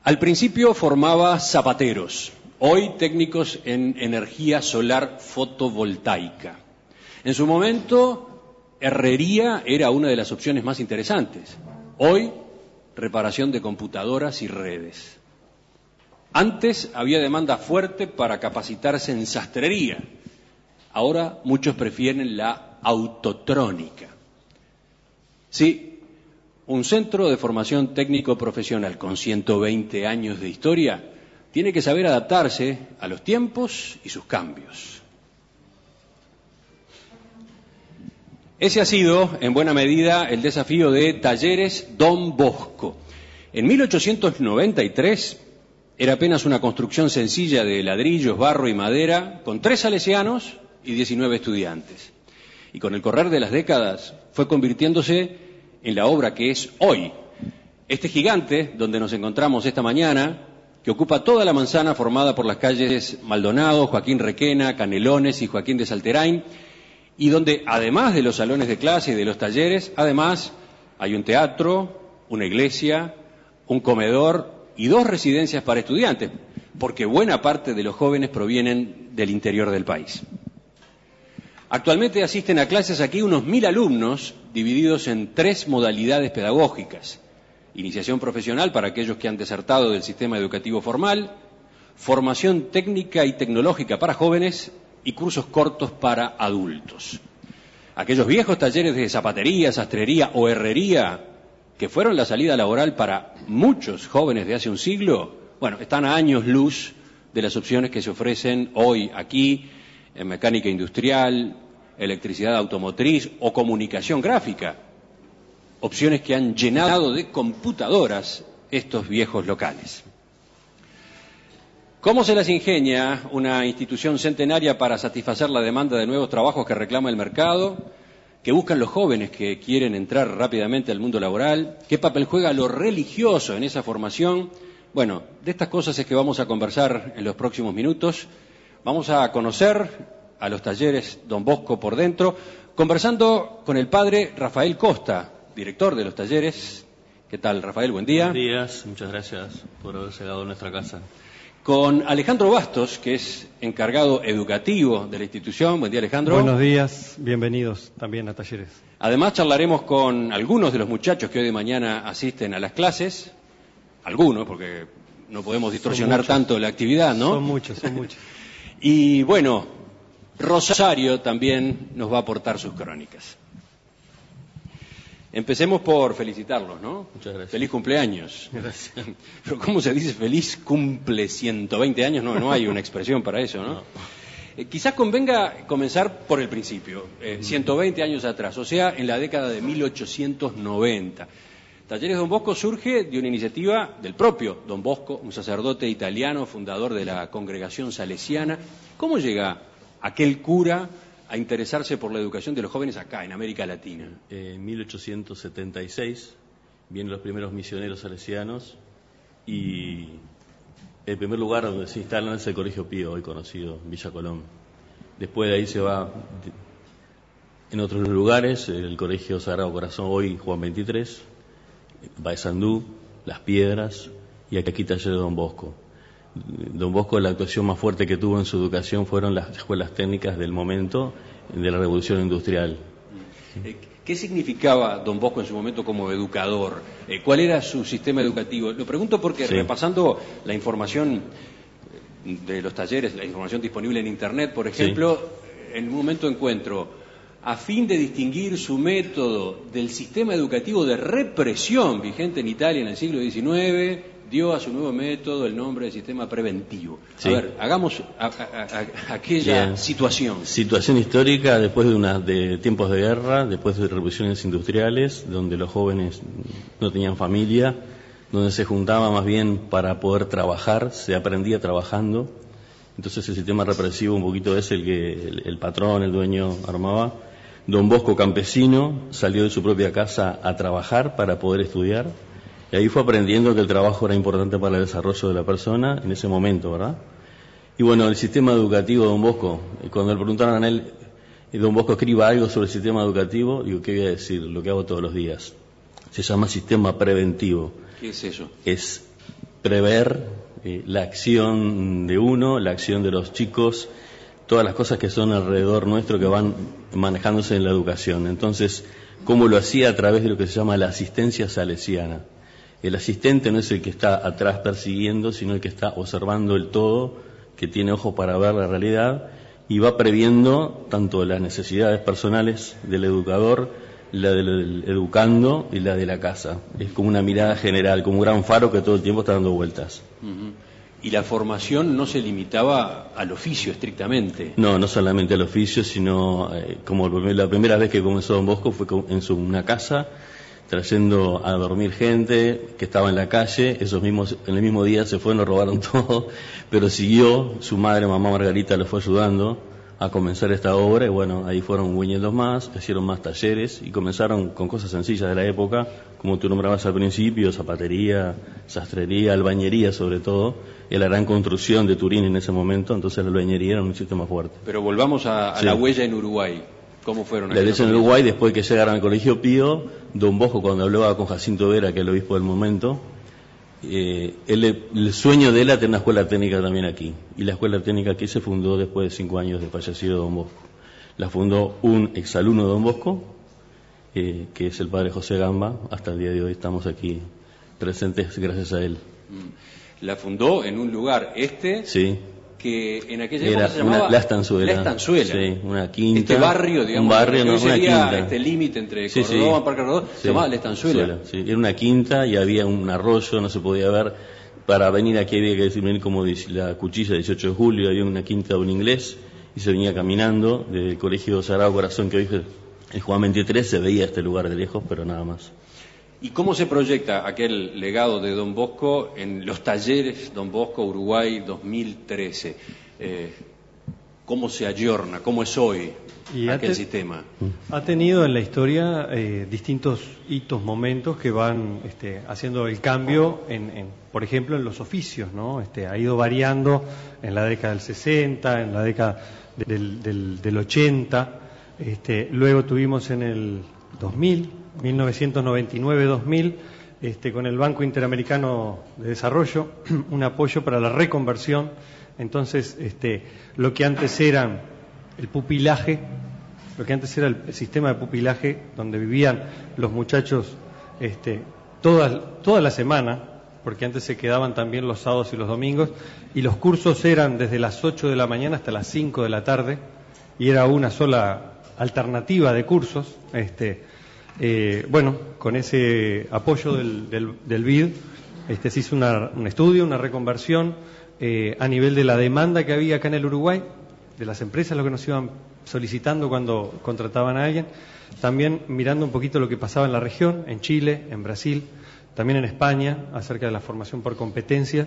Al principio formaba zapateros, hoy técnicos en energía solar fotovoltaica. En su momento, herrería era una de las opciones más interesantes. Hoy, reparación de computadoras y redes. Antes había demanda fuerte para capacitarse en sastrería. Ahora muchos prefieren la autotrónica. Sí, un centro de formación técnico profesional con 120 años de historia tiene que saber adaptarse a los tiempos y sus cambios. Ese ha sido, en buena medida, el desafío de Talleres Don Bosco. En 1893 era apenas una construcción sencilla de ladrillos, barro y madera, con 3 salesianos y 19 estudiantes. Y con el correr de las décadas fue convirtiéndose en la obra que es hoy. Este gigante, donde nos encontramos esta mañana, que ocupa toda la manzana formada por las calles Maldonado, Joaquín Requena, Canelones y Joaquín de Salterain, y donde, además de los salones de clase y de los talleres, además hay un teatro, una iglesia, un comedor y 2 residencias para estudiantes, porque buena parte de los jóvenes provienen del interior del país. Actualmente asisten a clases aquí unos 1000 alumnos, divididos en 3 modalidades pedagógicas: iniciación profesional para aquellos que han desertado del sistema educativo formal, formación técnica y tecnológica para jóvenes y cursos cortos para adultos. Aquellos viejos talleres de zapatería, sastrería o herrería que fueron la salida laboral para muchos jóvenes de hace un siglo, bueno, están a años luz de las opciones que se ofrecen hoy aquí en mecánica industrial, electricidad automotriz o comunicación gráfica, opciones que han llenado de computadoras estos viejos locales. ¿Cómo se las ingenia una institución centenaria para satisfacer la demanda de nuevos trabajos que reclama el mercado, que buscan los jóvenes que quieren entrar rápidamente al mundo laboral? ¿Qué papel juega lo religioso en esa formación? Bueno, de estas cosas es que vamos a conversar en los próximos minutos. Vamos a conocer a los talleres Don Bosco por dentro, conversando con el padre Rafael Costa, director de los talleres. ¿Qué tal, Rafael? Buen día. Buenos días, muchas gracias por haber llegado a nuestra casa. Con Alejandro Bastos, que es encargado educativo de la institución. Buen día, Alejandro. Buenos días, bienvenidos también a Talleres. Además charlaremos con algunos de los muchachos que hoy de mañana asisten a las clases, algunos, porque no podemos distorsionar tanto la actividad, ¿no? Son muchos. Y bueno, Rosario también nos va a aportar sus crónicas. Empecemos por felicitarlos, ¿no? Muchas gracias. Feliz cumpleaños. Gracias. Pero ¿cómo se dice feliz cumple 120 años? No hay una expresión para eso, ¿no? Quizás convenga comenzar por el principio, 120 años atrás, o sea, en la década de 1890. Talleres Don Bosco surge de una iniciativa del propio Don Bosco, un sacerdote italiano, fundador de la congregación salesiana. ¿Cómo llega aquel cura a interesarse por la educación de los jóvenes acá, en América Latina? En 1876 vienen los primeros misioneros salesianos y el primer lugar donde se instalan es el Colegio Pío, hoy conocido, Villa Colón. Después de ahí se va en otros lugares, el Colegio Sagrado Corazón, hoy Juan 23, Paysandú, Las Piedras y aquí Talleres Don Bosco. Don Bosco, la actuación más fuerte que tuvo en su educación fueron las escuelas técnicas del momento de la Revolución Industrial. ¿Qué significaba Don Bosco en su momento como educador? ¿Cuál era su sistema educativo? Lo pregunto porque repasando la información de los talleres, la información disponible en Internet, por ejemplo, en un momento encuentro, a fin de distinguir su método del sistema educativo de represión vigente en Italia en el siglo XIX, dio a su nuevo método el nombre de sistema preventivo. A ver, hagamos aquella situación. Situación histórica después de tiempos de guerra, después de revoluciones industriales, donde los jóvenes no tenían familia, donde se juntaban más bien para poder trabajar, se aprendía trabajando. Entonces el sistema represivo un poquito es el que el patrón, el dueño armaba. Don Bosco, campesino, salió de su propia casa a trabajar para poder estudiar. Y ahí fue aprendiendo que el trabajo era importante para el desarrollo de la persona en ese momento, ¿verdad? Y bueno, el sistema educativo de Don Bosco, cuando le preguntaron a él, Don Bosco escriba algo sobre el sistema educativo, digo, ¿qué voy a decir? Lo que hago todos los días. Se llama sistema preventivo. ¿Qué es eso? Es prever la acción de uno, la acción de los chicos, todas las cosas que son alrededor nuestro que van manejándose en la educación. Entonces, ¿cómo lo hacía? A través de lo que se llama la asistencia salesiana. El asistente no es el que está atrás persiguiendo, sino el que está observando el todo, que tiene ojos para ver la realidad y va previendo tanto las necesidades personales del educador, la del educando y la de la casa. Es como una mirada general, como un gran faro que todo el tiempo está dando vueltas. ¿Y la formación no se limitaba al oficio estrictamente? No, no solamente al oficio, sino como la primera vez que comenzó Don Bosco fue en una casa, trayendo a dormir gente que estaba en la calle. En el mismo día se fueron, lo robaron todo, pero siguió, su madre, mamá Margarita, lo fue ayudando a comenzar esta obra, y bueno, ahí fueron viniendo más, hicieron más talleres y comenzaron con cosas sencillas de la época, como tú nombrabas al principio: zapatería, sastrería, albañería sobre todo, y la gran construcción de Turín en ese momento. Entonces la albañería era un sistema fuerte. Pero volvamos a la huella en Uruguay. ¿Cómo fueron? La iglesia en Uruguay, después que llegaron al Colegio Pío, Don Bosco, cuando hablaba con Jacinto Vera, que es el obispo del momento, el sueño de él era tener una escuela técnica también aquí. Y la escuela técnica aquí se fundó después de 5 años de fallecido Don Bosco. La fundó un exalumno de Don Bosco, que es el padre José Gamba. Hasta el día de hoy estamos aquí presentes gracias a él. La fundó en un lugar sí, que en aquella época se llamaba La Estanzuela. La Estanzuela. Sí, una quinta. Este barrio, digamos, un barrio, no, sería una quinta. este límite entre Córdoba, Parque Rodó, se llamaba La Estanzuela. Sí, era una quinta y había un arroyo, no se podía ver. Para venir aquí había que venir como la cuchilla 18 de julio, había una quinta de un inglés y se venía caminando desde el Colegio Sagrado Corazón, que hoy es el Juan 23, se veía este lugar de lejos, pero nada más. ¿Y cómo se proyecta aquel legado de Don Bosco en los talleres Don Bosco Uruguay 2013? ¿Cómo se ayorna? ¿Cómo es hoy aquel sistema? Ha tenido en la historia distintos hitos, momentos que van haciendo el cambio, por ejemplo, en los oficios, ¿no? Ha ido variando en la década del 60, en la década del 80, luego tuvimos en el 2000, 1999-2000, con el Banco Interamericano de Desarrollo, un apoyo para la reconversión. Entonces, lo que antes era el pupilaje, lo que antes era el sistema de pupilaje, donde vivían los muchachos toda la semana, porque antes se quedaban también los sábados y los domingos, y los cursos eran desde las 8 de la mañana hasta las 5 de la tarde, y era una sola alternativa de cursos. Bueno, con ese apoyo del BID, se hizo un estudio, una reconversión a nivel de la demanda que había acá en el Uruguay, de las empresas, lo que nos iban solicitando cuando contrataban a alguien, también mirando un poquito lo que pasaba en la región, en Chile, en Brasil, también en España, acerca de la formación por competencias,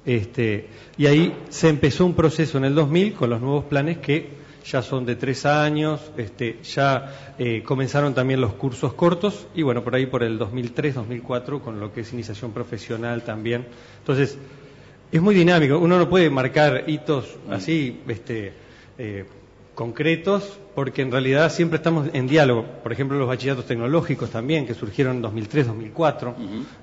y ahí se empezó un proceso en el 2000 con los nuevos planes que ya son de 3 años, ya comenzaron también los cursos cortos, y bueno, por ahí por el 2003, 2004, con lo que es iniciación profesional también. Entonces, es muy dinámico, uno no puede marcar hitos así, concretos, porque en realidad siempre estamos en diálogo. Por ejemplo, los bachilleratos tecnológicos también, que surgieron en 2003, 2004,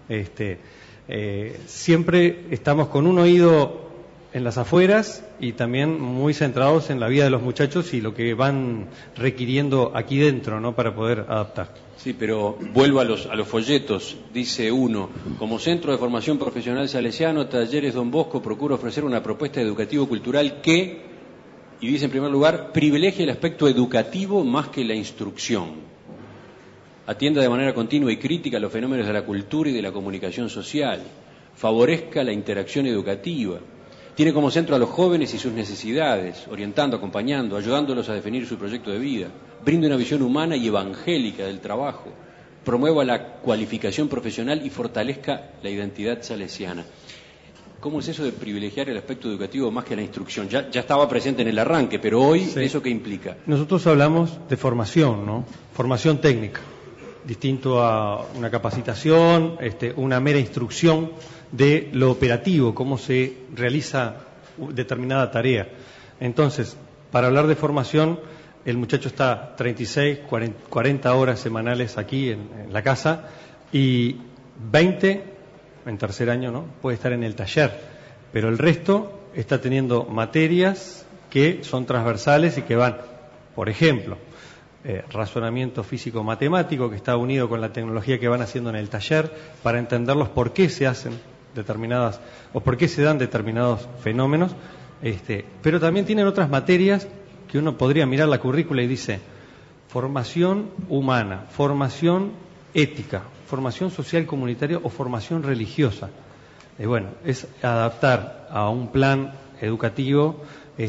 siempre estamos con un oído en las afueras y también muy centrados en la vida de los muchachos y lo que van requiriendo aquí dentro, ¿no?, para poder adaptar. Sí, pero vuelvo a los folletos. Dice uno: como Centro de Formación Profesional Salesiano, Talleres Don Bosco procura ofrecer una propuesta educativo-cultural que, y dice en primer lugar, privilegia el aspecto educativo más que la instrucción. Atienda de manera continua y crítica los fenómenos de la cultura y de la comunicación social. Favorezca la interacción educativa. Tiene como centro a los jóvenes y sus necesidades, orientando, acompañando, ayudándolos a definir su proyecto de vida. Brinde una visión humana y evangélica del trabajo. Promueva la cualificación profesional y fortalezca la identidad salesiana. ¿Cómo es eso de privilegiar el aspecto educativo más que la instrucción? Ya estaba presente en el arranque, pero hoy, sí. ¿Eso qué implica? Nosotros hablamos de formación, ¿no? Formación técnica, distinto a una capacitación, una mera instrucción de lo operativo, cómo se realiza determinada tarea. Entonces, para hablar de formación, el muchacho está 36, 40 horas semanales aquí en la casa, y 20 en tercer año, ¿no?, puede estar en el taller, pero el resto está teniendo materias que son transversales y que van, por ejemplo, razonamiento físico-matemático, que está unido con la tecnología que van haciendo en el taller, para entender los por qué se hacen determinadas, o por qué se dan determinados fenómenos, pero también tienen otras materias que uno podría mirar la currícula y dice: formación humana, formación ética, formación social comunitaria o formación religiosa. Bueno, es adaptar a un plan educativo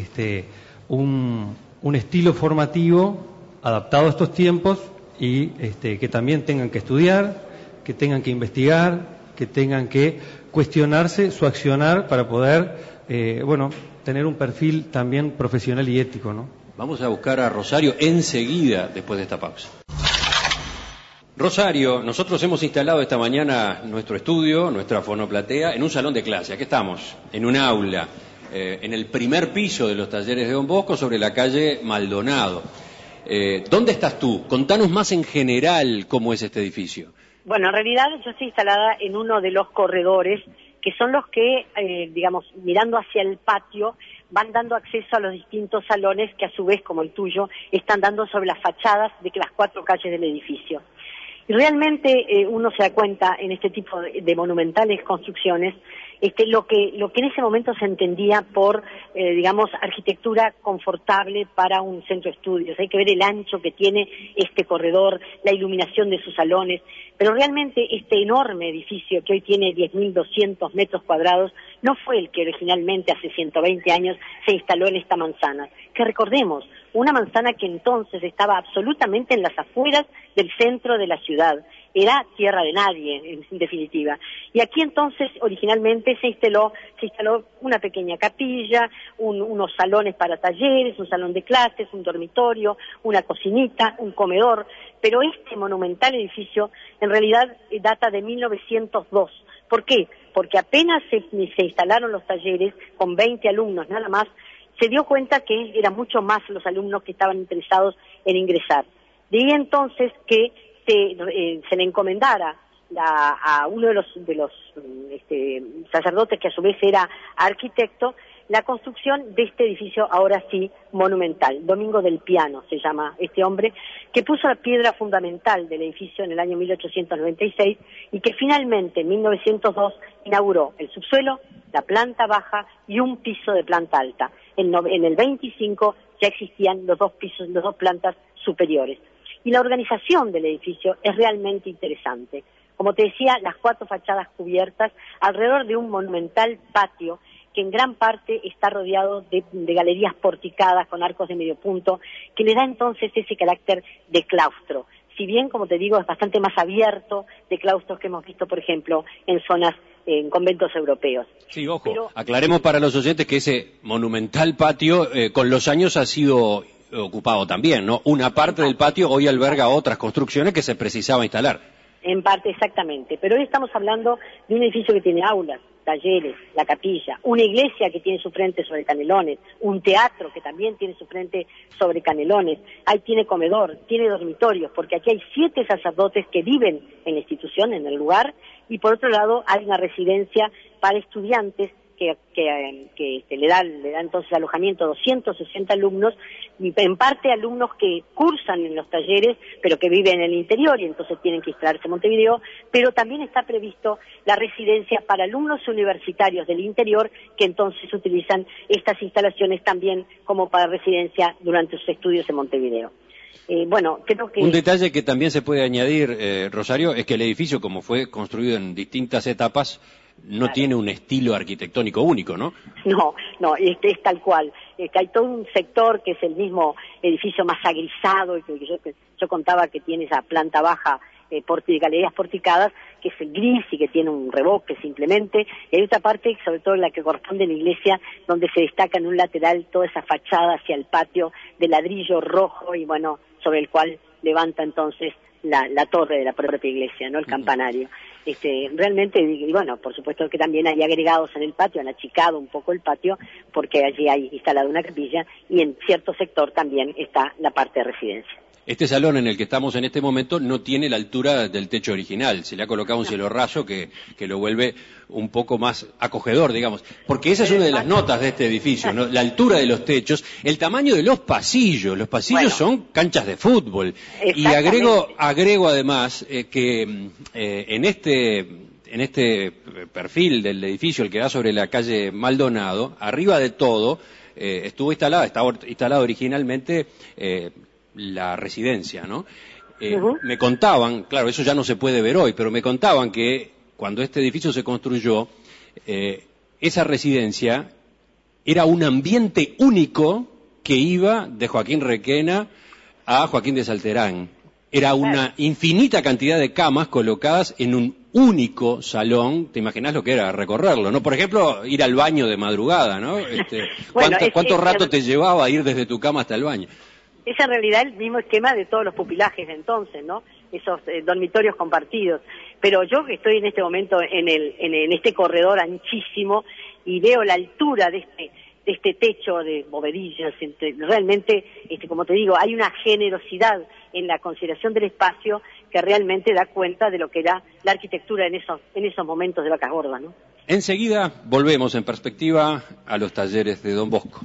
un estilo formativo adaptado a estos tiempos y que también tengan que estudiar, que tengan que investigar, que tengan que cuestionarse su accionar para poder, tener un perfil también profesional y ético, ¿no? Vamos a buscar a Rosario enseguida, después de esta pausa. Rosario, nosotros hemos instalado esta mañana nuestro estudio, nuestra fonoplatea, en un salón de clase. Aquí estamos, en un aula, en el primer piso de los talleres de Don Bosco, sobre la calle Maldonado. ¿Dónde estás tú? Contanos más en general cómo es este edificio. Bueno, en realidad yo estoy instalada en uno de los corredores, que son los que, mirando hacia el patio, van dando acceso a los distintos salones que a su vez, como el tuyo, están dando sobre las fachadas de las 4 calles del edificio. Y realmente uno se da cuenta en este tipo de monumentales construcciones lo que en ese momento se entendía por, arquitectura confortable para un centro de estudios. Hay que ver el ancho que tiene este corredor, la iluminación de sus salones, pero realmente este enorme edificio que hoy tiene 10.200 metros cuadrados no fue el que originalmente hace 120 años se instaló en esta manzana. Que recordemos, una manzana que entonces estaba absolutamente en las afueras del centro de la ciudad. Era tierra de nadie, en definitiva. Y aquí entonces originalmente se instaló una pequeña capilla, unos salones para talleres, un salón de clases, un dormitorio, una cocinita, un comedor, pero este monumental edificio en realidad data de 1902. ¿Por qué? Porque apenas se instalaron los talleres con 20 alumnos nada más, se dio cuenta que eran mucho más los alumnos que estaban interesados en ingresar. De ahí entonces que se le encomendara a uno de los sacerdotes, que a su vez era arquitecto, la construcción de este edificio, ahora sí, monumental. Domingo del Piano se llama este hombre, que puso la piedra fundamental del edificio en el año 1896 y que finalmente en 1902 inauguró el subsuelo, la planta baja y un piso de planta alta. En el 25 ya existían los 2 pisos, las 2 plantas superiores. Y la organización del edificio es realmente interesante. Como te decía, las 4 fachadas cubiertas alrededor de un monumental patio que en gran parte está rodeado de galerías porticadas con arcos de medio punto, que le da entonces ese carácter de claustro. Si bien, como te digo, es bastante más abierto de claustros que hemos visto, por ejemplo, en zonas, en conventos europeos. Sí, ojo, pero aclaremos para los oyentes que ese monumental patio con los años ha sido ocupado también, ¿no? Una parte del patio hoy alberga otras construcciones que se precisaba instalar. En parte, exactamente. Pero hoy estamos hablando de un edificio que tiene aulas, talleres, la capilla, una iglesia que tiene su frente sobre Canelones, un teatro que también tiene su frente sobre Canelones, ahí tiene comedor, tiene dormitorios, porque aquí hay 7 sacerdotes que viven en la institución, en el lugar, y por otro lado hay una residencia para estudiantes que le da entonces alojamiento a 260 alumnos, y en parte alumnos que cursan en los talleres, pero que viven en el interior y entonces tienen que instalarse en Montevideo, pero también está previsto la residencia para alumnos universitarios del interior, que entonces utilizan estas instalaciones también como para residencia durante sus estudios en Montevideo. Creo que... Un detalle que también se puede añadir, Rosario, es que el edificio, como fue construido en distintas etapas, no Claro. tiene un estilo arquitectónico único, ¿no? No, es tal cual. Hay todo un sector que es el mismo edificio más agrisado, y que yo contaba que tiene esa planta baja, galerías porticadas, que es el gris y que tiene un revoque simplemente. Y hay otra parte, sobre todo la que corresponde a la iglesia, donde se destaca en un lateral toda esa fachada hacia el patio de ladrillo rojo y sobre el cual levanta entonces la torre de la propia iglesia, ¿no? El campanario. Realmente, y por supuesto que también hay agregados en el patio, han achicado un poco el patio, porque allí hay instalada una capilla y en cierto sector también está la parte de residencia. Este salón en el que estamos en este momento no tiene la altura del techo original. Se le ha colocado un cielo raso que lo vuelve un poco más acogedor, digamos. Porque esa es una de las notas de este edificio, ¿no? La altura de los techos, el tamaño de los pasillos. Los pasillos son canchas de fútbol. Y agrego además que en este perfil del edificio, el que da sobre la calle Maldonado, arriba de todo estaba instalada originalmente la residencia, ¿no? Me contaban, claro, eso ya no se puede ver hoy, pero me contaban que cuando este edificio se construyó, esa residencia era un ambiente único que iba de Joaquín Requena a Joaquín de Salterán. Era una infinita cantidad de camas colocadas en un único salón. Te imaginas lo que era recorrerlo, ¿no? Por ejemplo, ir al baño de madrugada, ¿no? ¿Cuánto rato te llevaba ir desde tu cama hasta el baño? Es en realidad el mismo esquema de todos los pupilajes de entonces, ¿no? Esos dormitorios compartidos. Pero yo que estoy en este momento en este corredor anchísimo y veo la altura de este techo de bovedillas, realmente, como te digo, hay una generosidad en la consideración del espacio que realmente da cuenta de lo que era la arquitectura en esos momentos de Vacas Gordas, ¿no? Enseguida volvemos en perspectiva a los talleres de Don Bosco.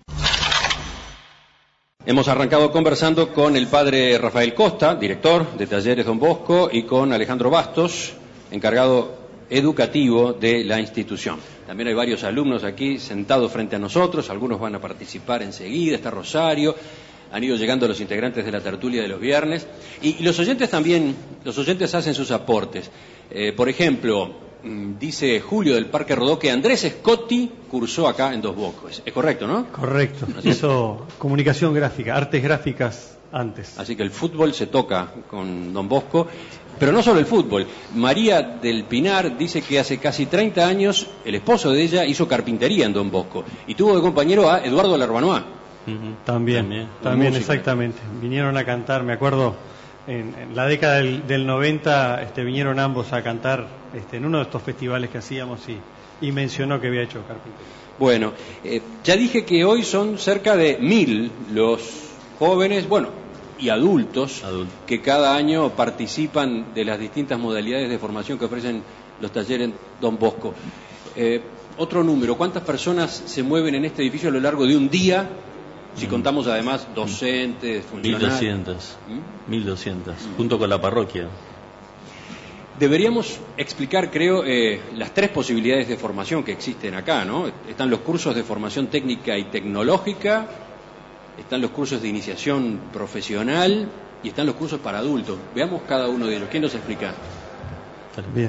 Hemos arrancado conversando con el padre Rafael Costa, director de Talleres Don Bosco, y con Alejandro Bastos, encargado educativo de la institución. También hay varios alumnos aquí sentados frente a nosotros, algunos van a participar enseguida, está Rosario, han ido llegando los integrantes de la tertulia de los viernes, y los oyentes también, hacen sus aportes. Por ejemplo, dice Julio del Parque Rodó que Andrés Scotti cursó acá en Dos Boscos. ¿Es correcto, no? Correcto. Hizo comunicación gráfica, artes gráficas antes. Así que el fútbol se toca con Don Bosco, pero no solo el fútbol. María del Pinar dice que hace casi 30 años el esposo de ella hizo carpintería en Don Bosco y tuvo de compañero a Eduardo Larbanois. También, exactamente. Vinieron a cantar, me acuerdo, en la década del 90 vinieron ambos a cantar en uno de estos festivales que hacíamos y mencionó que había hecho carpintería. Bueno, ya dije que hoy son cerca de 1000 los jóvenes, y adultos que cada año participan de las distintas modalidades de formación que ofrecen los talleres Don Bosco. Otro número, ¿cuántas personas se mueven en este edificio a lo largo de un día? Si contamos además docentes, funcionarios. 1200, junto con la parroquia. Deberíamos explicar, creo, las 3 posibilidades de formación que existen acá, ¿no? Están los cursos de formación técnica y tecnológica, están los cursos de iniciación profesional y están los cursos para adultos. Veamos cada uno de ellos. ¿Quién nos explica? Bien.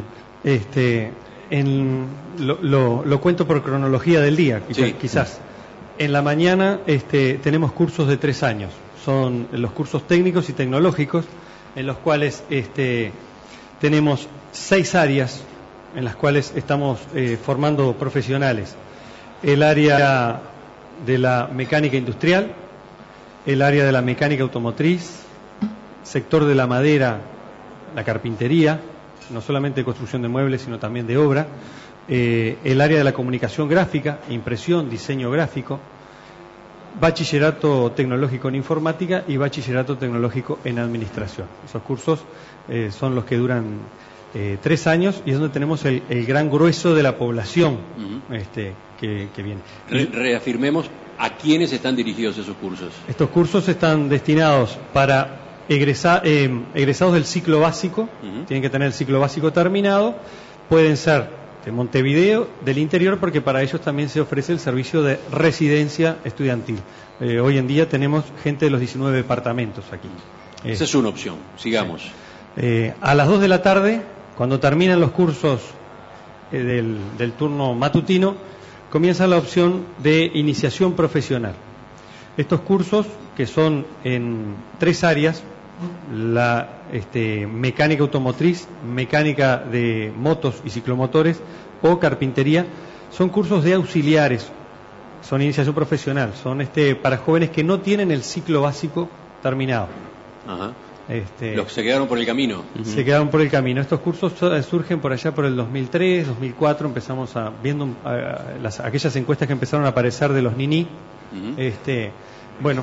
Lo cuento por cronología del día, quizás. En la mañana tenemos cursos de 3 años. Son los cursos técnicos y tecnológicos, en los cuales tenemos 6 áreas en las cuales estamos formando profesionales. El área de la mecánica industrial, el área de la mecánica automotriz, sector de la madera, la carpintería, no solamente de construcción de muebles, sino también de obra, el área de la comunicación gráfica, impresión, diseño gráfico, bachillerato tecnológico en informática y bachillerato tecnológico en administración. Esos cursos son los que duran 3 años y es donde tenemos el gran grueso de la población que viene. Reafirmemos a quiénes están dirigidos esos cursos. Estos cursos están destinados para egresados del ciclo básico, tienen que tener el ciclo básico terminado, pueden ser de Montevideo, del interior, porque para ellos también se ofrece el servicio de residencia estudiantil. Hoy en día tenemos gente de los 19 departamentos aquí. Esa es una opción, sigamos. A las 2 de la tarde, cuando terminan los cursos del turno matutino, comienza la opción de iniciación profesional. Estos cursos, que son en 3 áreas, la mecánica automotriz, mecánica de motos y ciclomotores o carpintería, son cursos de auxiliares, son iniciación profesional, son para jóvenes que no tienen el ciclo básico terminado. Ajá. Los que se quedaron por el camino. Se quedaron por el camino. Estos cursos surgen por allá por el 2003, 2004, empezamos viendo aquellas encuestas que empezaron a aparecer de los niní.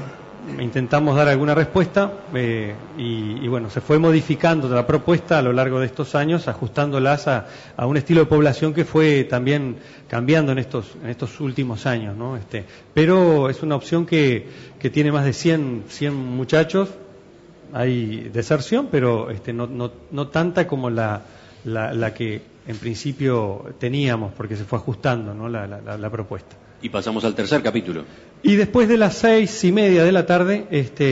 intentamos dar alguna respuesta y bueno, se fue modificando la propuesta a lo largo de estos años, ajustándolas a un estilo de población que fue también cambiando en estos últimos años, ¿no? Pero es una opción que tiene más de 100 muchachos. Hay deserción, pero no tanta como la que en principio teníamos, porque se fue ajustando, ¿no? la propuesta. Y pasamos al tercer capítulo. Y después de las 6:30 de la tarde,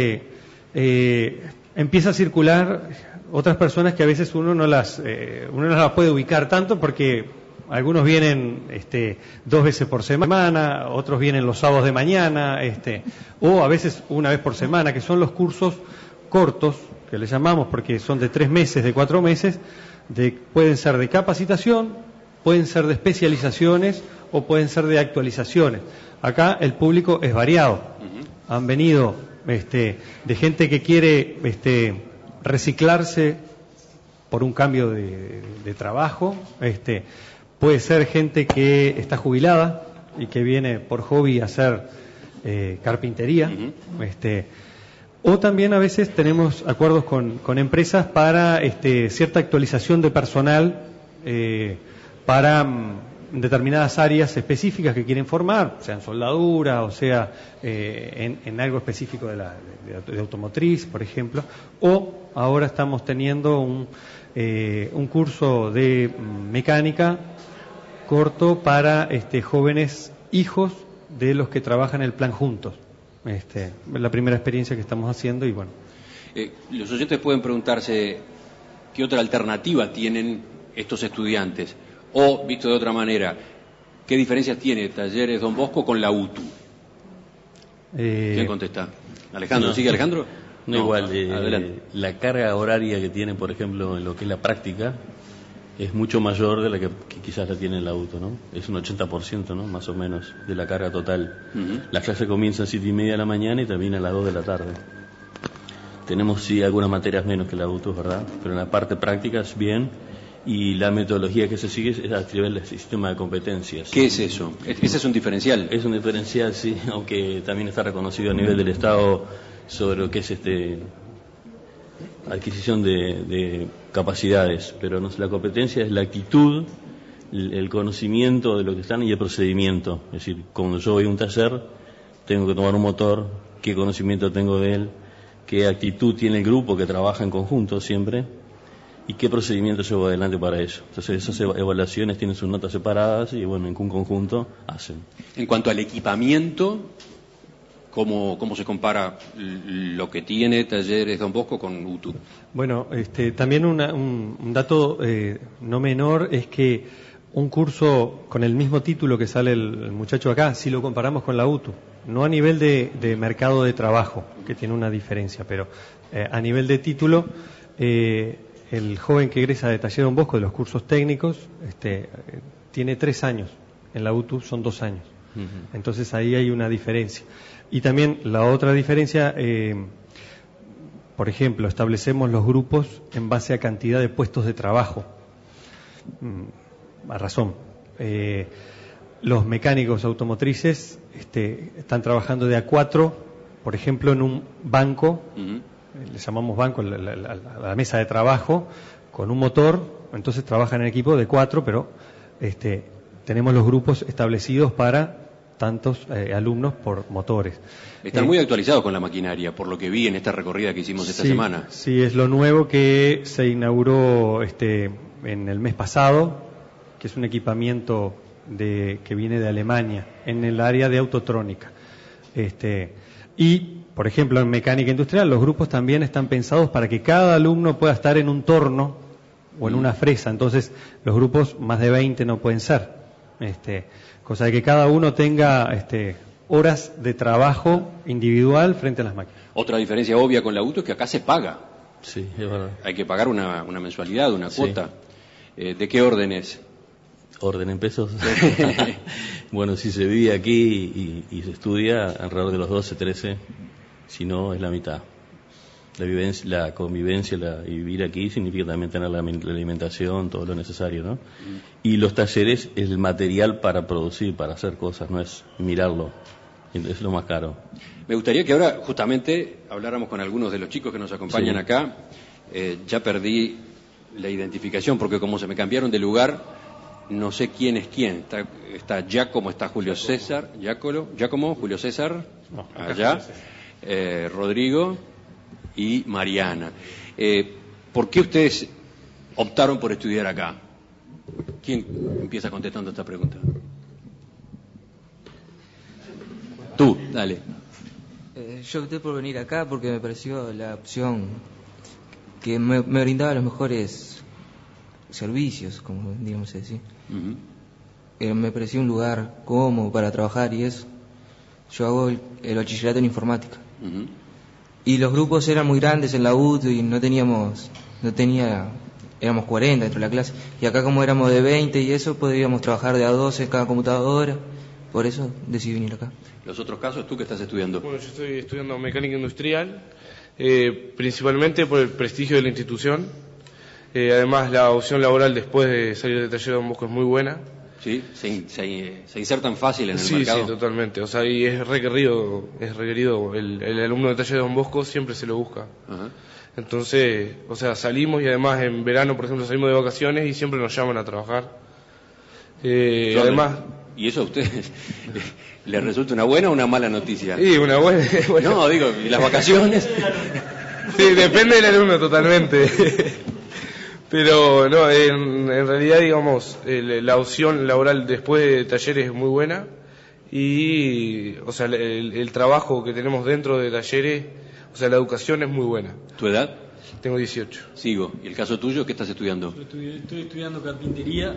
empieza a circular otras personas que a veces uno no las puede ubicar tanto, porque algunos vienen 2 veces por semana, otros vienen los sábados de mañana, o a veces una vez por semana, que son los cursos cortos, que le llamamos, porque son de 3 meses, de 4 meses, pueden ser de capacitación, pueden ser de especializaciones o pueden ser de actualizaciones. Acá el público es variado. Han venido de gente que quiere reciclarse por un cambio de trabajo, puede ser gente que está jubilada y que viene por hobby a hacer carpintería, o también a veces tenemos acuerdos con empresas para cierta actualización de personal para determinadas áreas específicas que quieren formar, sea en soldadura o sea en algo específico de automotriz, por ejemplo. O ahora estamos teniendo un curso de mecánica corto para jóvenes hijos de los que trabajan el plan Juntos. Es la primera experiencia que estamos haciendo y bueno. Los oyentes pueden preguntarse qué otra alternativa tienen estos estudiantes, o, visto de otra manera, ¿qué diferencias tiene Talleres Don Bosco con la UTU? ¿Quién contesta? ¿Alejandro? No, ¿Sigue Alejandro? No, igual, la carga horaria que tiene, por ejemplo, en lo que es la práctica, es mucho mayor de la que quizás la tiene la UTU, ¿no? Es un 80%, ¿no? Más o menos, de la carga total. La clase comienza a 7:30 de la mañana y termina a las 2 de la tarde. Tenemos, sí, algunas materias menos que la UTU, ¿verdad? Pero en la parte práctica es bien, y la metodología que se sigue es a nivel del sistema de competencias. ¿Qué es eso? ¿Ese es un diferencial? Es un diferencial, sí, aunque también está reconocido a nivel del Estado sobre lo que es adquisición de capacidades, pero la competencia es la actitud, el conocimiento de lo que están y el procedimiento. Es decir, cuando yo voy a un taller, tengo que tomar un motor, qué conocimiento tengo de él, qué actitud tiene el grupo que trabaja en conjunto siempre y qué procedimiento llevo adelante para ello. Entonces esas evaluaciones tienen sus notas separadas y bueno, en un conjunto hacen. En cuanto al equipamiento, ¿cómo se compara lo que tiene Talleres Don Bosco con UTU? Bueno, también un dato no menor es que un curso con el mismo título que sale el muchacho acá, si lo comparamos con la UTU, no a nivel de mercado de trabajo, que tiene una diferencia, pero a nivel de título, el joven que egresa de Talleres Don Bosco de los cursos técnicos tiene 3 años, en la UTU son 2 años. Entonces ahí hay una diferencia. Y también la otra diferencia, por ejemplo, establecemos los grupos en base a cantidad de puestos de trabajo. A razón. Los mecánicos automotrices están trabajando de a 4, por ejemplo, en un banco, le llamamos banco la mesa de trabajo, con un motor, entonces trabajan en equipo de 4, pero tenemos los grupos establecidos para tantos alumnos por motores. Están muy actualizados con la maquinaria, por lo que vi en esta recorrida que hicimos esta semana. Sí, es lo nuevo que se inauguró en el mes pasado, que es un equipamiento que viene de Alemania, en el área de autotrónica. Y, por ejemplo, en mecánica industrial, los grupos también están pensados para que cada alumno pueda estar en un torno o en una fresa. Entonces, los grupos más de 20 no pueden ser. Cosa de que cada uno tenga horas de trabajo individual frente a las máquinas. Otra diferencia obvia con la UTU es que acá se paga. Sí, es verdad. Hay que pagar una mensualidad, una cuota. ¿De qué orden es? ¿Orden en pesos? Bueno, si se vive aquí y se estudia, alrededor de los 12, 13, si no, es la mitad. La convivencia y vivir aquí significa también tener la alimentación, todo lo necesario, ¿no? Y los talleres es el material para producir, para hacer cosas, no es mirarlo. Entonces es lo más caro. Me gustaría que ahora justamente habláramos con algunos de los chicos que nos acompañan acá. Ya perdí la identificación porque como se me cambiaron de lugar, no sé quién es quién. Está Giacomo, está Julio César, Giacomo, Julio César, allá, Rodrigo y Mariana. ¿Por qué ustedes optaron por estudiar acá? ¿Quién empieza contestando esta pregunta? Tú, dale. Yo opté por venir acá porque me pareció la opción que me brindaba los mejores servicios, como digamos así. Me pareció un lugar cómodo para trabajar y eso. Yo hago el bachillerato en informática. Y los grupos eran muy grandes en la UT y éramos 40 dentro de la clase. Y acá como éramos de 20 y eso, podríamos trabajar de a 12 en cada computadora. Por eso decidí venir acá. ¿Los otros casos, tú qué estás estudiando? Bueno, yo estoy estudiando mecánica industrial, principalmente por el prestigio de la institución. Además, la opción laboral después de salir del taller de Don Bosco es muy buena. ¿Sí? ¿Se insertan fácil en el mercado? Sí, totalmente. O sea, y es requerido el alumno del taller de Don Bosco siempre se lo busca. Ajá. Entonces, o sea, salimos y además en verano, por ejemplo, salimos de vacaciones y siempre nos llaman a trabajar. Además... ¿Y eso a ustedes les resulta una buena o una mala noticia? Sí, una buena. No, digo, ¿y las vacaciones? Sí, depende del alumno totalmente. Pero no, en realidad, digamos, la opción laboral después de talleres es muy buena y, o sea, el trabajo que tenemos dentro de talleres, o sea, la educación es muy buena. ¿Tu edad? Tengo 18. Sigo. ¿Y el caso tuyo? ¿Qué estás estudiando? Yo estoy estudiando carpintería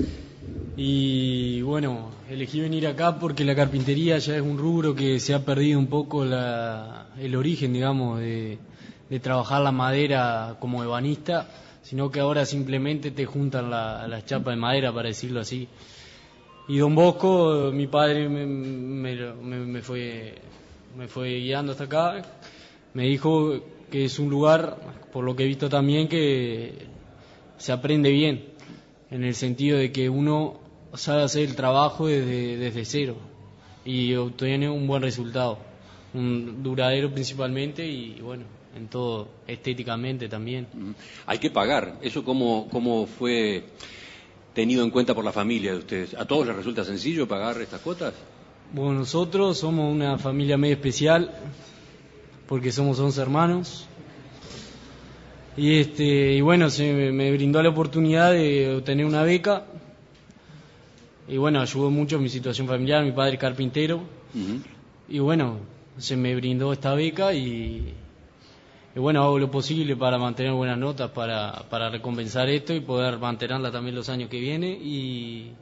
y, bueno, elegí venir acá porque la carpintería ya es un rubro que se ha perdido un poco el origen, digamos, de trabajar la madera como ebanista, sino que ahora simplemente te juntan las chapas de madera, para decirlo así. Y Don Bosco, mi padre me fue guiando hasta acá, me dijo que es un lugar, por lo que he visto también, que se aprende bien, en el sentido de que uno sabe hacer el trabajo desde cero y obtiene un buen resultado, un duradero principalmente y bueno, en todo, estéticamente también. Hay que pagar. ¿Eso cómo fue tenido en cuenta por la familia de ustedes? ¿A todos les resulta sencillo pagar estas cuotas? Bueno, nosotros somos una familia medio especial porque somos 11 hermanos y bueno, me brindó la oportunidad de obtener una beca y bueno, ayudó mucho en mi situación familiar. Mi padre es carpintero y bueno, se me brindó esta beca y bueno, hago lo posible para mantener buenas notas, para recompensar esto y poder mantenerla también los años que vienen y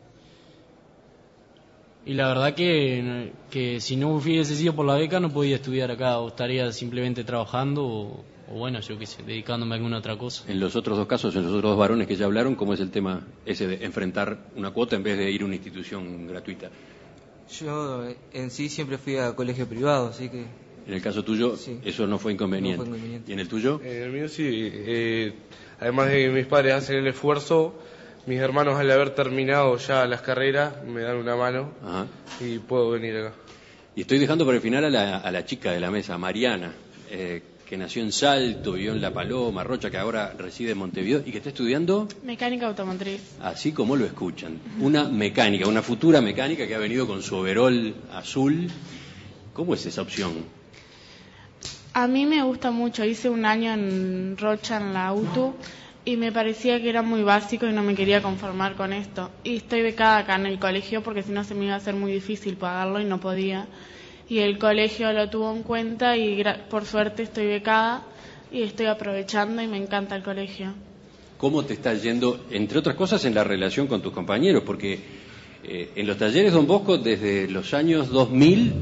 la verdad que si no hubiese sido por la beca no podía estudiar acá, o estaría simplemente trabajando o bueno, yo qué sé, dedicándome a alguna otra cosa. En los otros dos casos, en los otros dos varones que ya hablaron, ¿cómo es el tema ese de enfrentar una cuota en vez de ir a una institución gratuita? Yo en sí siempre fui a colegio privado, así que... En el caso tuyo, sí, eso no fue inconveniente. No fue inconveniente. ¿Y en el tuyo? En el mío sí. Además de que mis padres hacen el esfuerzo, mis hermanos al haber terminado ya las carreras me dan una mano. Ajá. Y puedo venir acá. Y estoy dejando para el final a la chica de la mesa, Mariana, que nació en Salto, vivió en La Paloma, Rocha, que ahora reside en Montevideo y que está estudiando... Mecánica automotriz. Así como lo escuchan. Una mecánica, una futura mecánica que ha venido con su overol azul. ¿Cómo es esa opción? A mí me gusta mucho. Hice un año en Rocha, en la UTU, y me parecía que era muy básico y no me quería conformar con esto. Y estoy becada acá en el colegio porque si no se me iba a hacer muy difícil pagarlo y no podía. Y el colegio lo tuvo en cuenta y por suerte estoy becada y estoy aprovechando y me encanta el colegio. ¿Cómo te está yendo, entre otras cosas, en la relación con tus compañeros? Porque en los talleres Don Bosco, desde los años 2000,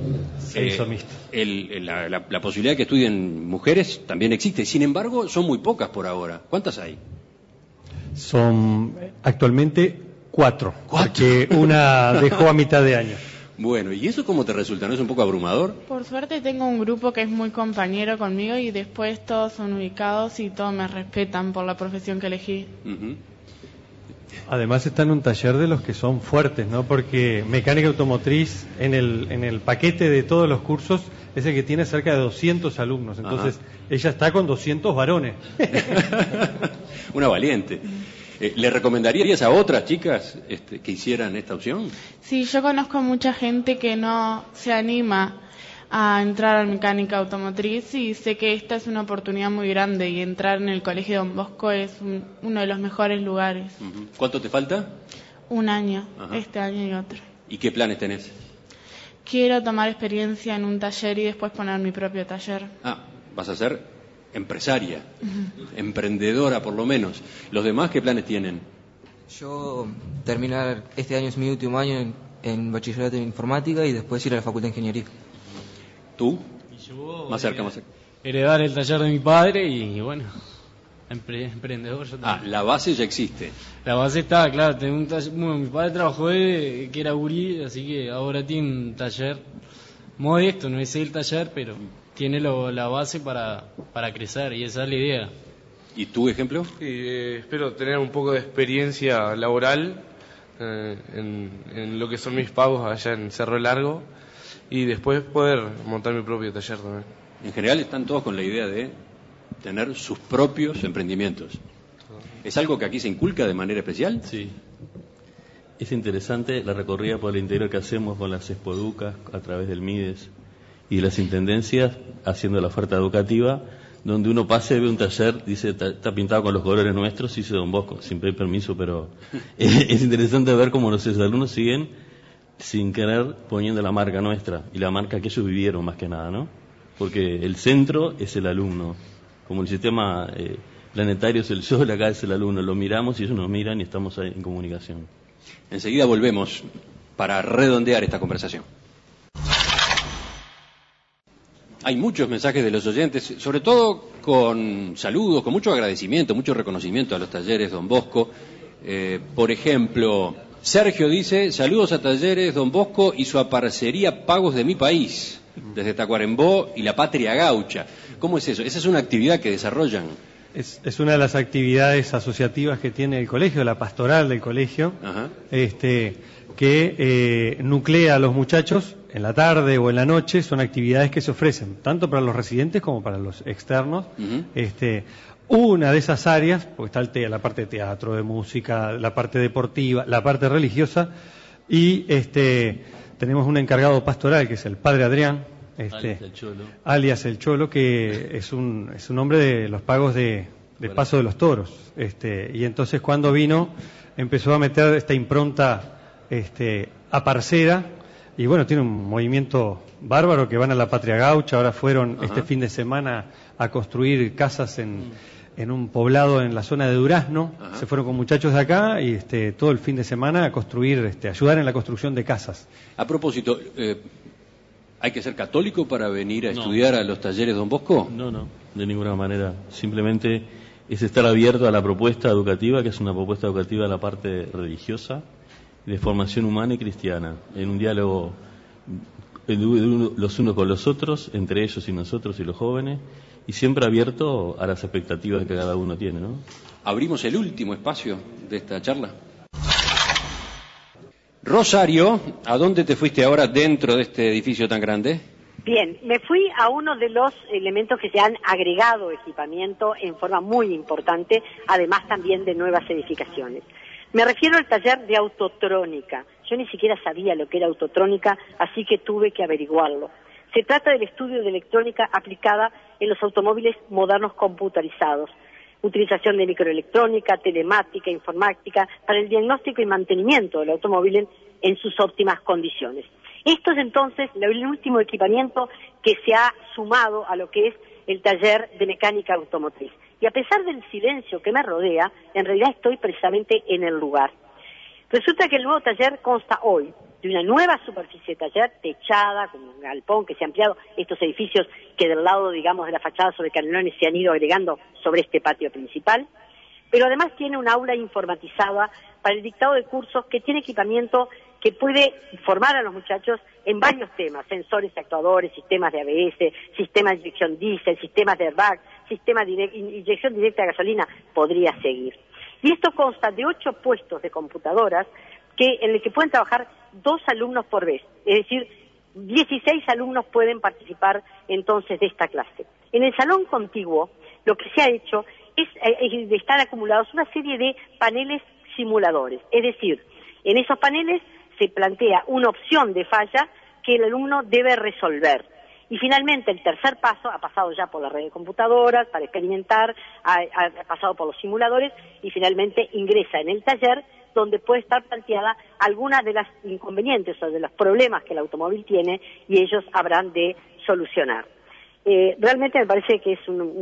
la posibilidad de que estudien mujeres también existe. Sin embargo, son muy pocas por ahora. ¿Cuántas hay? Son actualmente 4. Porque una dejó a mitad de año. Bueno, ¿y eso cómo te resulta? ¿No es un poco abrumador? Por suerte tengo un grupo que es muy compañero conmigo y después todos son ubicados y todos me respetan por la profesión que elegí. Además está en un taller de los que son fuertes, ¿no? Porque mecánica automotriz en el paquete de todos los cursos es el que tiene cerca de 200 alumnos. Entonces ella está con 200 varones. Una valiente. ¿Le recomendarías a otras chicas que hicieran esta opción? Sí, yo conozco mucha gente que no se anima a entrar a mecánica automotriz y sé que esta es una oportunidad muy grande y entrar en el Colegio Don Bosco es uno de los mejores lugares. ¿Cuánto te falta? Un año, este año y otro. ¿Y qué planes tenés? Quiero tomar experiencia en un taller y después poner mi propio taller. Vas a ser empresaria, emprendedora por lo menos. ¿Los demás qué planes tienen? Yo terminar, este año es mi último año en bachillerato en informática y después ir a la Facultad de Ingeniería. ¿Tú? Y yo más cerca. Heredar el taller de mi padre y bueno, emprendedor yo también. La base ya existe. La base está, claro, tengo un taller, bueno, mi padre trabajó que era gurí, así que ahora tiene un taller modesto, no es el taller, pero tiene la base para crecer y esa es la idea. ¿Y tu ejemplo? Espero tener un poco de experiencia laboral en lo que son mis pagos allá en Cerro Largo y después poder montar mi propio taller también. En general están todos con la idea de tener sus propios emprendimientos. ¿Es algo que aquí se inculca de manera especial? Sí. Es interesante la recorrida por el interior que hacemos con las Expoducas a través del MIDES y de las intendencias haciendo la oferta educativa, donde uno pase y ve un taller, dice, está pintado con los colores nuestros, dice Don Bosco, sin pedir permiso, pero es interesante ver cómo los alumnos siguen sin querer poniendo la marca nuestra y la marca que ellos vivieron más que nada, ¿no? Porque el centro es el alumno, como el sistema planetario es el sol, acá es el alumno, lo miramos y ellos nos miran y estamos ahí en comunicación. Enseguida volvemos para redondear esta conversación. Hay muchos mensajes de los oyentes, sobre todo con saludos, con mucho agradecimiento, mucho reconocimiento a los talleres Don Bosco. Por ejemplo, Sergio dice, saludos a Talleres Don Bosco y su aparcería Pagos de mi País, desde Tacuarembó y la Patria Gaucha. ¿Cómo es eso? ¿Esa es una actividad que desarrollan? Es una de las actividades asociativas que tiene el colegio, la pastoral del colegio, que nuclea a los muchachos en la tarde o en la noche. Son actividades que se ofrecen tanto para los residentes como para los externos. Una de esas áreas, porque está la parte de teatro, de música, la parte deportiva, la parte religiosa, y tenemos un encargado pastoral que es el padre Adrián, alias el Cholo, que es un hombre de los pagos de Paso de los Toros. Y entonces cuando vino empezó a meter esta impronta aparcera, y bueno, tiene un movimiento bárbaro que van a la Patria Gaucha. Ahora fueron este fin de semana a construir casas en un poblado en la zona de Durazno. Se fueron con muchachos de acá y todo el fin de semana a construir, ayudar en la construcción de casas. A propósito, ¿hay que ser católico para venir a estudiar a los talleres Don Bosco? No, de ninguna manera. Simplemente es estar abierto a la propuesta educativa, que es una propuesta educativa de la parte religiosa, de formación humana y cristiana, en un diálogo los unos con los otros, entre ellos y nosotros y los jóvenes, y siempre abierto a las expectativas que cada uno tiene, ¿no? Abrimos el último espacio de esta charla. Rosario, ¿a dónde te fuiste ahora dentro de este edificio tan grande? Bien, me fui a uno de los elementos que se han agregado equipamiento en forma muy importante, además también de nuevas edificaciones. Me refiero al taller de autotrónica. Yo ni siquiera sabía lo que era autotrónica, así que tuve que averiguarlo. Se trata del estudio de electrónica aplicada en los automóviles modernos computarizados. Utilización de microelectrónica, telemática, informática, para el diagnóstico y mantenimiento del automóvil en sus óptimas condiciones. Esto es entonces el último equipamiento que se ha sumado a lo que es el taller de mecánica automotriz. Y a pesar del silencio que me rodea, en realidad estoy precisamente en el lugar. Resulta que el nuevo taller consta hoy de una nueva superficie de taller techada, con un galpón que se ha ampliado, estos edificios que del lado, digamos, de la fachada sobre Canelones se han ido agregando sobre este patio principal, pero además tiene un aula informatizada para el dictado de cursos que tiene equipamiento que puede formar a los muchachos en varios temas: sensores actuadores, sistemas de ABS, sistemas de inyección diésel, sistemas de airbag, sistema de inyección directa de gasolina, podría seguir. Y esto consta de 8 puestos de computadoras en el que pueden trabajar 2 alumnos por vez, es decir, 16 alumnos pueden participar entonces de esta clase. En el salón contiguo, lo que se ha hecho es estar acumulados una serie de paneles simuladores, es decir, en esos paneles se plantea una opción de falla que el alumno debe resolver. Y finalmente el tercer paso ha pasado ya por la red de computadoras para experimentar, ha pasado por los simuladores y finalmente ingresa en el taller donde puede estar planteada alguna de las inconvenientes o de los problemas que el automóvil tiene y ellos habrán de solucionar. Realmente me parece que es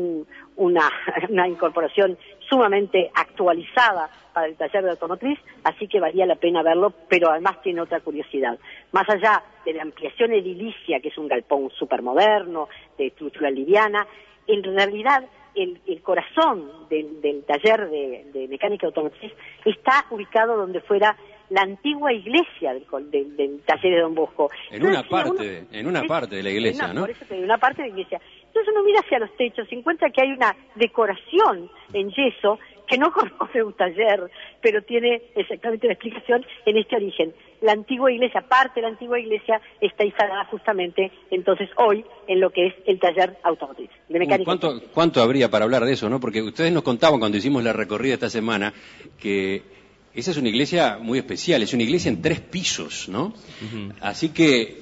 una incorporación sumamente actualizada para el taller de automotriz, así que valía la pena verlo, pero además tiene otra curiosidad. Más allá de la ampliación edilicia, que es un galpón supermoderno, de estructura liviana, en realidad el corazón del taller de mecánica automotriz está ubicado donde fuera la antigua iglesia del taller de Don Bosco. En una parte de la iglesia, ¿no? Por eso en una parte de la iglesia. Entonces uno mira hacia los techos y encuentra que hay una decoración en yeso que no corresponde a un taller, pero tiene exactamente la explicación en este origen. La antigua iglesia, parte de la antigua iglesia, está instalada justamente entonces hoy en lo que es el taller automotriz de mecánica. ¿Cuánto habría para hablar de eso, no? Porque ustedes nos contaban cuando hicimos la recorrida esta semana que esa es una iglesia muy especial, es una iglesia en 3 pisos, ¿no? Uh-huh. Así que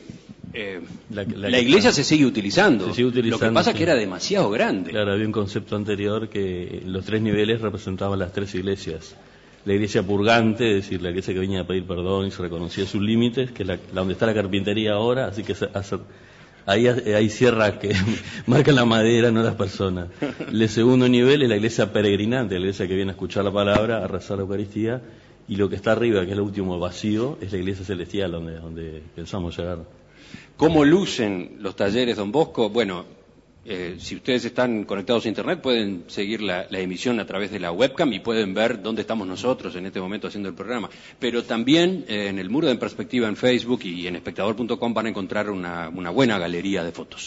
la iglesia se sigue utilizando. Lo que pasa es que era demasiado grande. Claro, había un concepto anterior que los 3 niveles representaban las 3 iglesias. La iglesia purgante, es decir, la iglesia que venía a pedir perdón y se reconocía sus límites, que es la donde está la carpintería ahora, así que ahí cierra que marca la madera, no las personas. El segundo nivel es la iglesia peregrinante, la iglesia que viene a escuchar la palabra, a rezar la Eucaristía, y lo que está arriba, que es el último vacío, es la iglesia celestial donde pensamos llegar. ¿Cómo lucen los talleres Don Bosco? Bueno, si ustedes están conectados a Internet pueden seguir la emisión a través de la webcam y pueden ver dónde estamos nosotros en este momento haciendo el programa. Pero también en el muro de En Perspectiva en Facebook y en espectador.com van a encontrar una buena galería de fotos.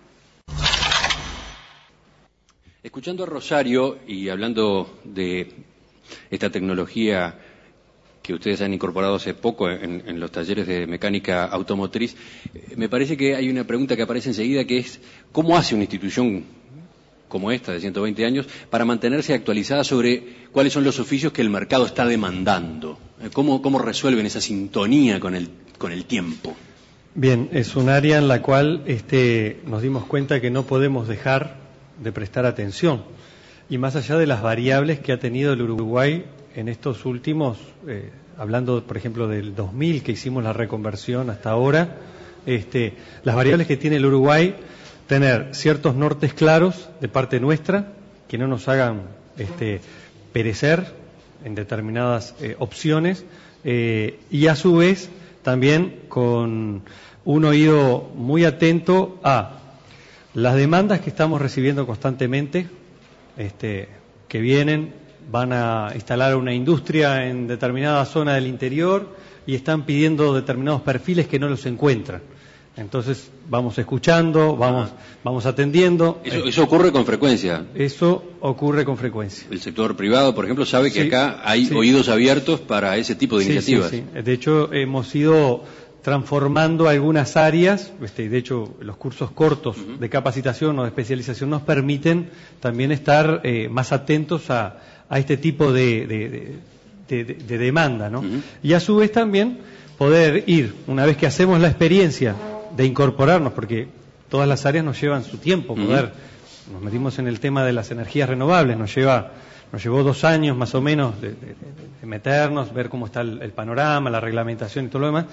Escuchando a Rosario y hablando de esta tecnología que ustedes han incorporado hace poco en los talleres de mecánica automotriz, me parece que hay una pregunta que aparece enseguida, que es ¿cómo hace una institución como esta de 120 años para mantenerse actualizada sobre cuáles son los oficios que el mercado está demandando? ¿Cómo resuelven esa sintonía con el tiempo? Bien, es un área en la cual nos dimos cuenta que no podemos dejar de prestar atención. Y más allá de las variables que ha tenido el Uruguay en estos últimos, hablando por ejemplo del 2000 que hicimos la reconversión hasta ahora, las variables que tiene el Uruguay, tener ciertos nortes claros de parte nuestra, que no nos hagan perecer en determinadas opciones, y a su vez también con un oído muy atento a las demandas que estamos recibiendo constantemente, que vienen, van a instalar una industria en determinada zona del interior y están pidiendo determinados perfiles que no los encuentran. Entonces vamos escuchando, vamos atendiendo. Eso ocurre con frecuencia. Eso ocurre con frecuencia. El sector privado, por ejemplo, sabe que acá hay oídos abiertos para ese tipo de iniciativas. Sí. De hecho, hemos ido transformando algunas áreas, de hecho los cursos cortos de capacitación o de especialización nos permiten también estar más atentos a este tipo de demanda, ¿no? Y a su vez también poder ir, una vez que hacemos la experiencia de incorporarnos, porque todas las áreas nos llevan su tiempo, nos metimos en el tema de las energías renovables, nos llevó 2 años más o menos de meternos, ver cómo está el panorama, la reglamentación y todo lo demás,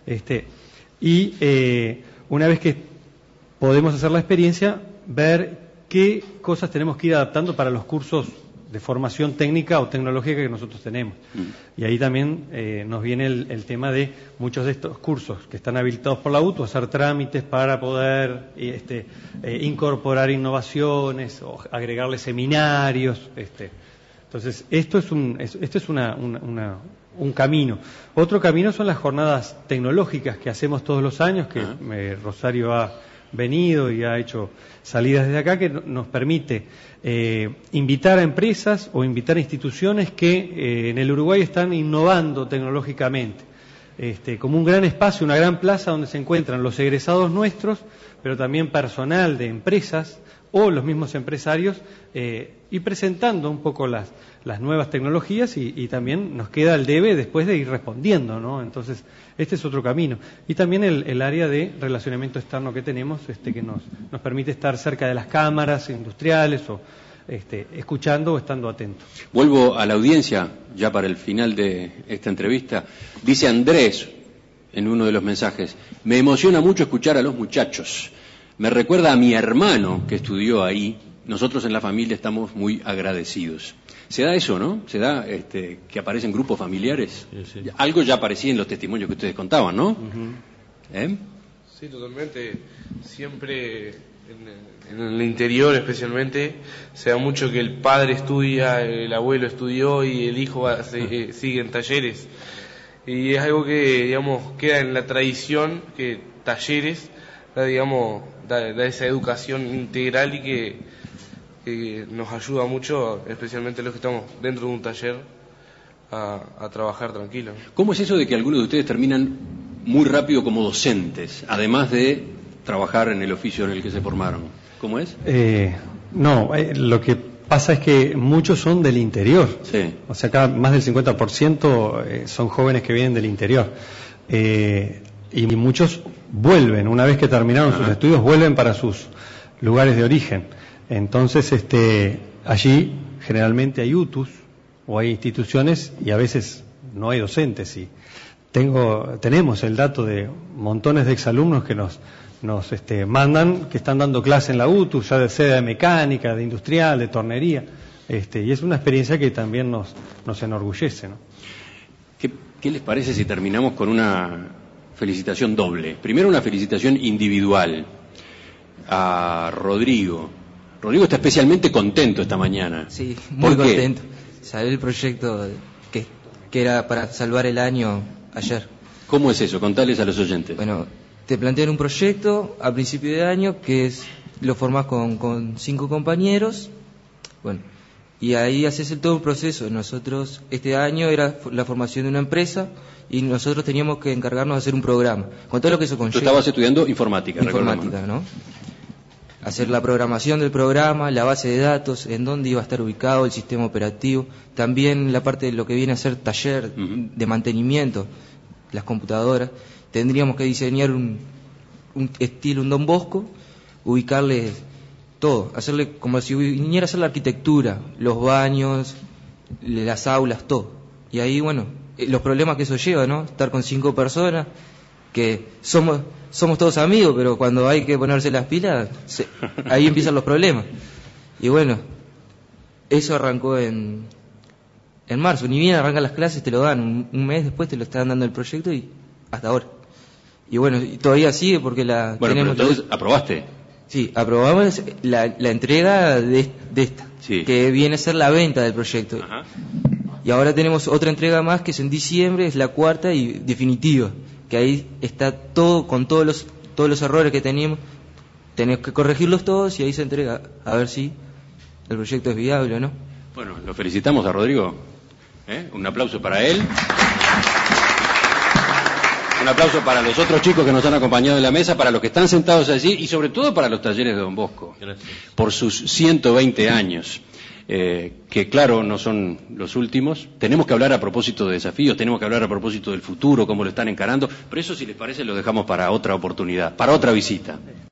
una vez que podemos hacer la experiencia, ver qué cosas tenemos que ir adaptando para los cursos de formación técnica o tecnológica que nosotros tenemos. Y ahí también nos viene el tema de muchos de estos cursos que están habilitados por la UTU, hacer trámites para poder incorporar innovaciones o agregarle seminarios. Entonces, esto es un camino. Otro camino son las jornadas tecnológicas que hacemos todos los años, que Rosario ha venido y ha hecho salidas desde acá, que nos permite invitar a empresas o invitar a instituciones que en el Uruguay están innovando tecnológicamente. Como un gran espacio, una gran plaza donde se encuentran los egresados nuestros, pero también personal de empresas o los mismos empresarios, y presentando un poco las nuevas tecnologías y también nos queda el debe después de ir respondiendo, ¿no? Entonces, este es otro camino. Y también el área de relacionamiento externo que tenemos, que nos permite estar cerca de las cámaras industriales o escuchando o estando atentos. Vuelvo a la audiencia, ya para el final de esta entrevista. Dice Andrés, en uno de los mensajes, me emociona mucho escuchar a los muchachos. Me recuerda a mi hermano que estudió ahí. Nosotros en la familia estamos muy agradecidos. Se da eso, ¿no? Se da que aparecen grupos familiares. Sí. Algo ya aparecía en los testimonios que ustedes contaban, ¿no? Uh-huh. Sí, totalmente. Siempre en el interior especialmente se da mucho que el padre estudia, el abuelo estudió y el hijo sigue en talleres. Y es algo que, digamos, queda en la tradición, que talleres da esa educación integral y que nos ayuda mucho, especialmente los que estamos dentro de un taller, a trabajar tranquilos. ¿Cómo es eso de que algunos de ustedes terminan muy rápido como docentes, además de trabajar en el oficio en el que se formaron? ¿Cómo es? Lo que pasa es que muchos son del interior. Sí. O sea, acá más del 50% son jóvenes que vienen del interior. Y muchos vuelven, una vez que terminaron sus estudios, vuelven para sus lugares de origen. Entonces, allí generalmente hay UTUs o hay instituciones y a veces no hay docentes. Y tenemos el dato de montones de exalumnos que nos mandan, que están dando clase en la UTU, ya sea de mecánica, de industrial, de tornería, y es una experiencia que también nos enorgullece, ¿no? ¿Qué les parece si terminamos con una felicitación doble? Primero una felicitación individual a Rodrigo. Rodrigo está especialmente contento esta mañana. Sí, muy contento. Salió el proyecto que era para salvar el año ayer. ¿Cómo es eso? Contales a los oyentes. Bueno, te plantean un proyecto a principio de año lo formás con 5 compañeros, bueno, y ahí haces todo un proceso. Nosotros, este año era la formación de una empresa y nosotros teníamos que encargarnos de hacer un programa, con todo lo que eso conlleva. Tú estabas estudiando informática, ¿no? Hacer la programación del programa, la base de datos, en dónde iba a estar ubicado el sistema operativo, también la parte de lo que viene a ser taller de mantenimiento, las computadoras. Tendríamos que diseñar un estilo, un Don Bosco, ubicarle todo, hacerle como si viniera a hacer la arquitectura, los baños, las aulas, todo. Y ahí, bueno, los problemas que eso lleva, ¿no? Estar con 5 personas, que somos todos amigos, pero cuando hay que ponerse las pilas, ahí empiezan los problemas. Y bueno, eso arrancó en marzo, ni bien arrancan las clases, te lo dan, un mes después te lo están dando el proyecto y hasta ahora. Y bueno, y todavía sigue porque tenemos... Pero entonces, ¿aprobaste? Sí, aprobamos la entrega de esta, sí, que viene a ser la venta del proyecto. Ajá. Y ahora tenemos otra entrega más, que es en diciembre, es la cuarta y definitiva, que ahí está todo, con todos los errores que tenemos que corregirlos todos y ahí se entrega, a ver si el proyecto es viable o no. Bueno, lo felicitamos a Rodrigo. Un aplauso para él. Un aplauso para los otros chicos que nos han acompañado en la mesa, para los que están sentados allí y sobre todo para los talleres de Don Bosco. Gracias. Por sus 120 años, que claro, no son los últimos. Tenemos que hablar a propósito de desafíos, tenemos que hablar a propósito del futuro, cómo lo están encarando, pero eso, si les parece, lo dejamos para otra oportunidad, para otra visita.